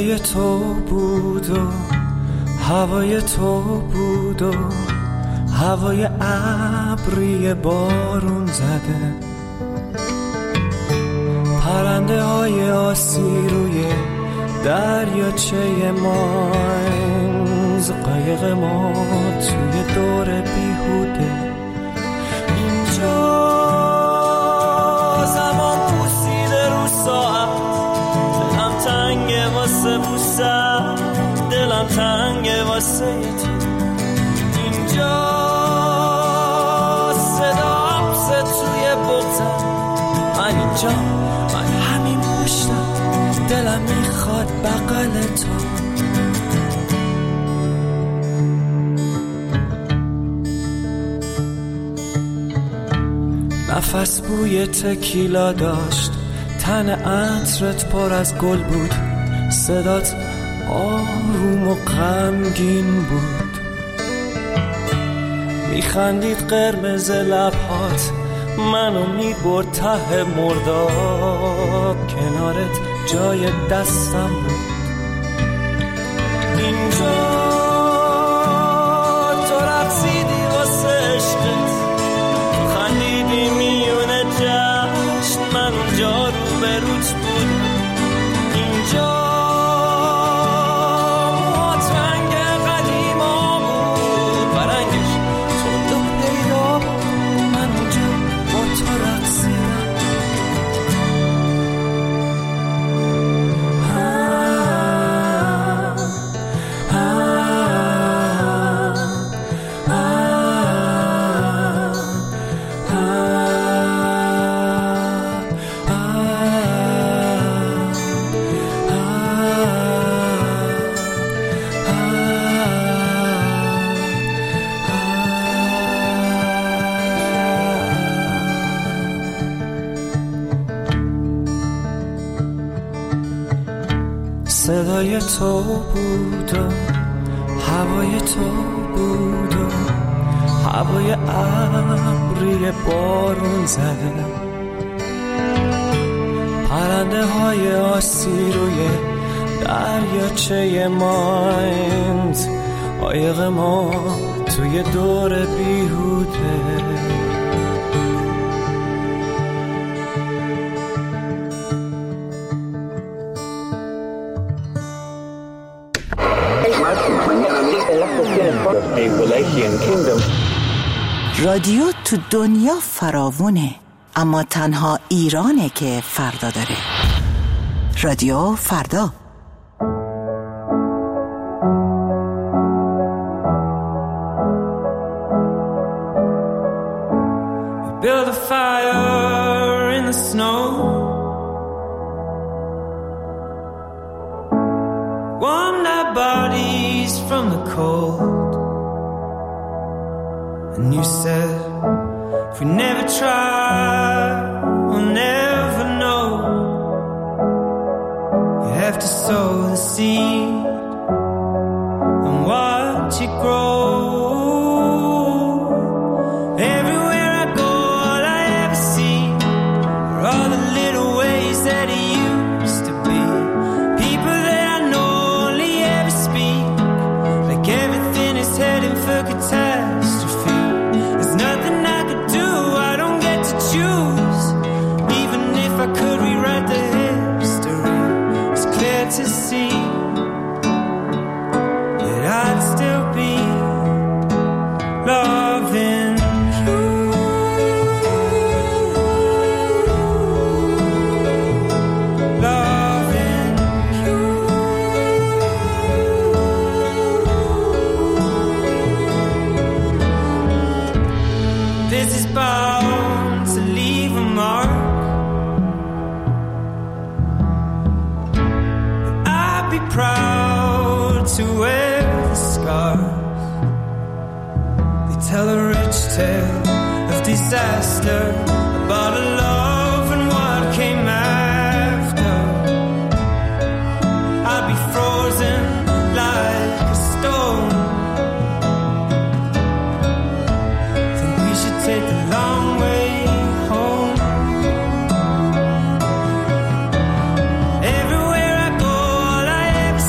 صدای تو بود و هوای تو بود و هوای ابری بارون زده، پرنده های آسی روی دریاچه ماینز، قایق ما توی دور بیهوده. اینجا زمان پوسیده رو ساعت، دلم تنگه واسه بوسم، دلم تنگه واسه تو. اینجا صدا حبسه توی بغزم، من اینجا، من همین پشتم، دلم میخواد بغل تو. نفس بوی تکیلا داشت، تن عطرت پر از گل بود، صدات آروم و غمگین بود، میخندید قرمز لبهات، منو میبرد ته مرداب، کنارت جای دستم بود. اینجا تو رقصیدی واسه عشقت، خندیدی میونه جشن، من اونجا رو به روت بود. اینجا موهات رنگ قدیما بود و رنگش تند و پیدا بود، من اونجا با تو رقصیدم. صدای تو بود و هوای تو بود و هوای ابری بارون زده، پرنده های آسی روی دریاچه ماینز، قایق ما توی دور بیهوده. رادیو تو دنیا فراوونه، اما تنها ایرانه که فردا داره. رادیو فردا. Build a fire in the snow, warmed our bodies from the cold. And you said, if we never try, we'll never know. You have to sow the seed and watch it grow. Everywhere I go, all I ever see are all the little ways that it used to be. People that I know only ever speak like everything is heading for catastrophe. There's nothing I could do, I don't get to choose. Even if I could rewrite the history, it's clear to see that I'd still be loving you. Loving you. This is bound to leave a mark, but I'd be proud to wear the scars. They tell a rich tale of disaster, about a love and what came after. I'd be frozen like a stone. Think we should take the long way home. Everywhere I go, all I ever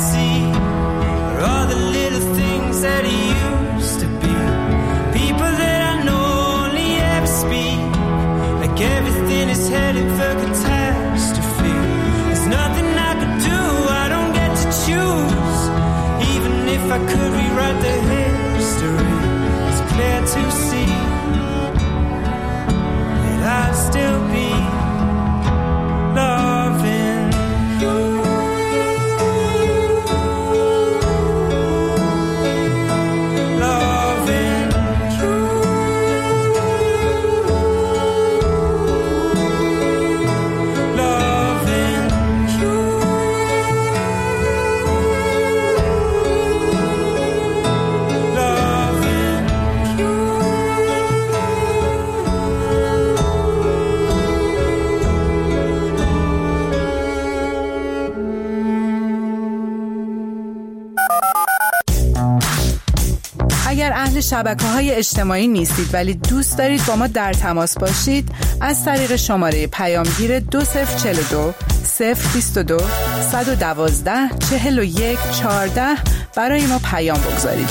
I could rewrite the history, it's clear to see that I'd still be loving you. Loving you. Loving you. اگر اهل شبکه‌های اجتماعی نیستید ولی دوست دارید با ما در تماس باشید، از طریق شماره پیامگیر 2042 022 112 41 14 برای ما پیام بگذارید.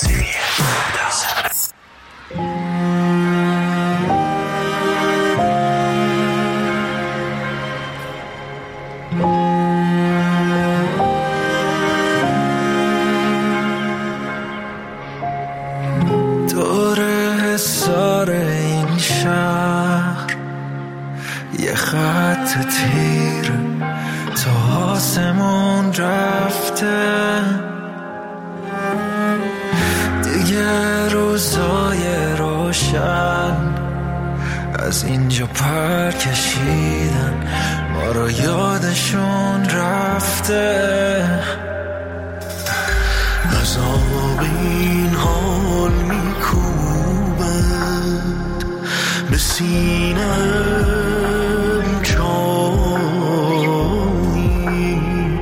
حصار این شهر یه خط تیر تا آسمون رفته، دیگه روزای روشن از اینجا پر کشیدن، ما رو یادشون رفته. عذاب این حال میکوبد به سینم چایی،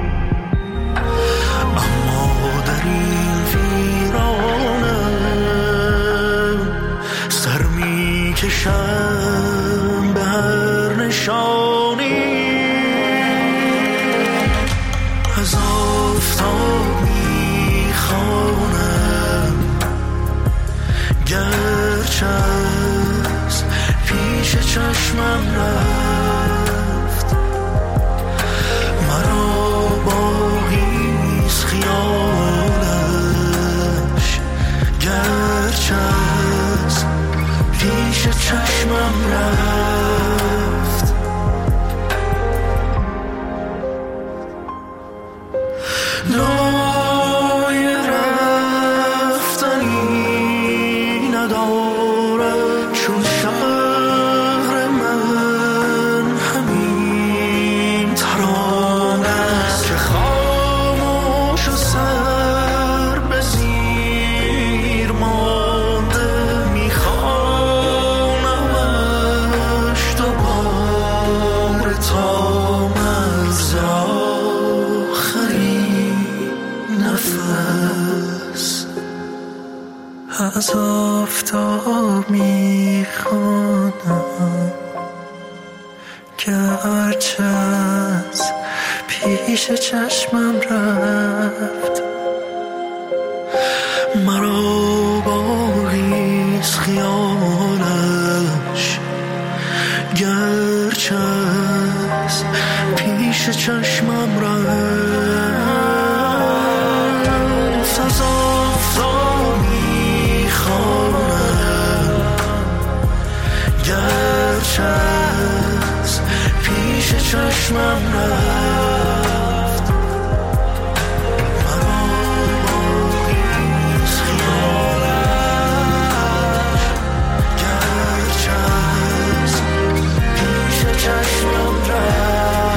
اما در این ویرانم سر میکشم به هر نشانی. از آفتاب میخوانم گرچه از پیش چشمم رفت، مرا باقیست خیالش گرچه از پیش چشمم رفت. لای رفتنی ندارد چون شهر من، همین ترانه است که خاموش و سر به زیر مانده، میخوانمش دوباره تا مرز نفس. از آفتاب میخوانم گرچه از پیش چشمم رفت، مرا باقیست خیالش گرچه از پیش چشمم رفت. از آفتاب میخوانم گرچه از پیش چشمم رفت، مرا باقیست خیالش گرچه از پیش چشمم رفت.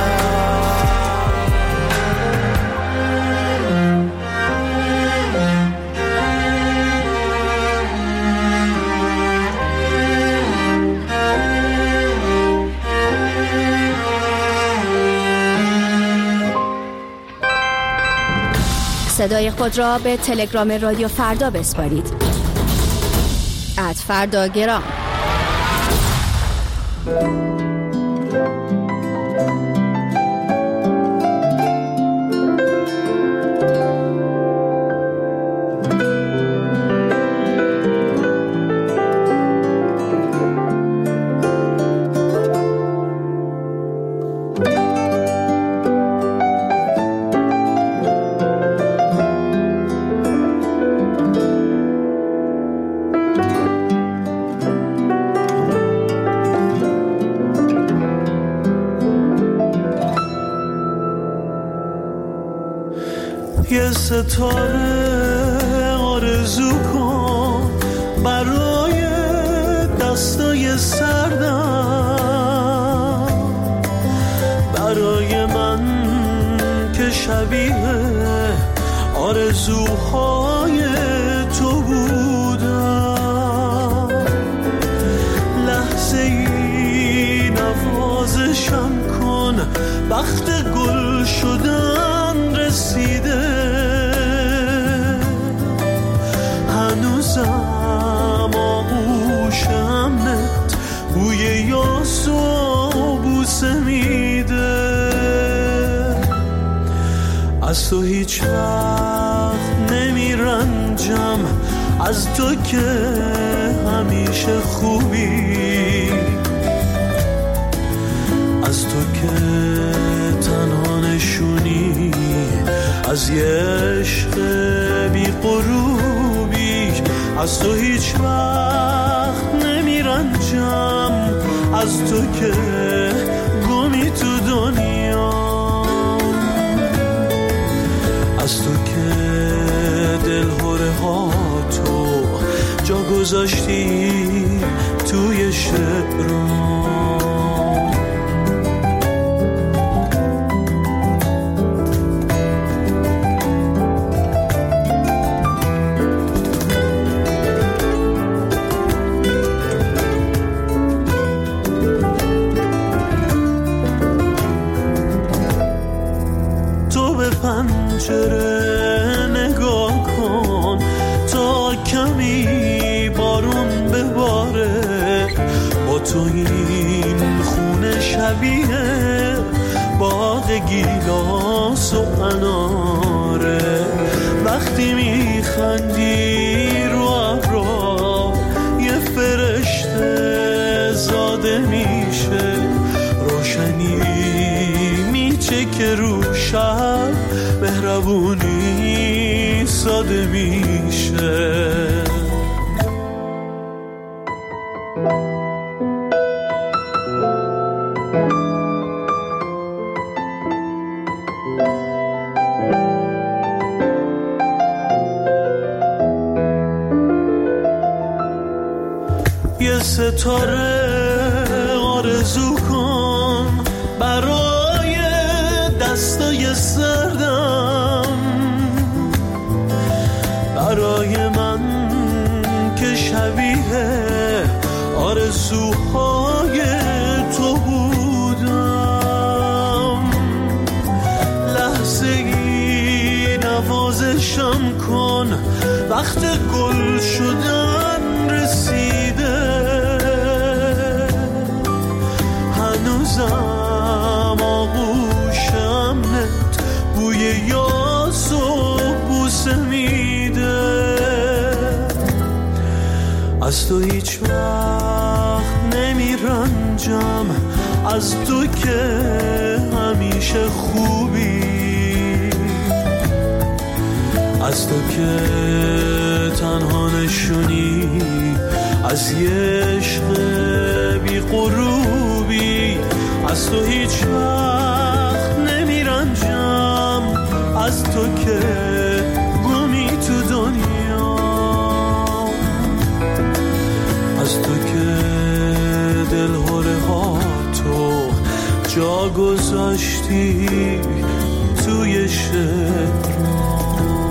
صدای خود را به تلگرام رادیو فردا بسپارید. @فرداگرام. ستاره آرزو کن برای دستای سردم، برای من که شبیه آرزوهای تو بودم. لحظه ای نوازشم کن، وقت گل شدن رسیده، هنوزم آغوشم نت بوی یاس و بوسه میده. از تو هیچ وقت نمیرنجم، از تو که همیشه خوبی، از تو که تنها نشونی از یه عشق بی غروبی. از تو هیچ وقت نمیرنجم، از تو که گمی تو دنیا، از تو که دلهره ها تو جا گذاشتی توی شعرام. پنجره نگاه کن تا کمی بارون بباره، با تو این خونه شبیه باغ گیلاس و اناره. وقتی میخندی رو ابرا یه فرشته زاده میشه، روشنی میچه که رو شب مهربونی ساده میشه. یه ستاره آرزو کن برای دستای سردم، برای من که شبیه آرزوهای تو بودم. لحظه ای نوازشم کن، وقت گل شدن رسیده، هنوزم آغوشم نت بوی یاس و بوسه میده. از تو هیچ وقت نمیرنجم، از تو که همیشه خوبی، از تو که تنها نشونی از یه عشق بی غروبی. از تو هیچ وقت نمیرنجم، از تو که گمی تو دنیا، از تو که دلهره ها تو جا گذاشتی توی شعرام.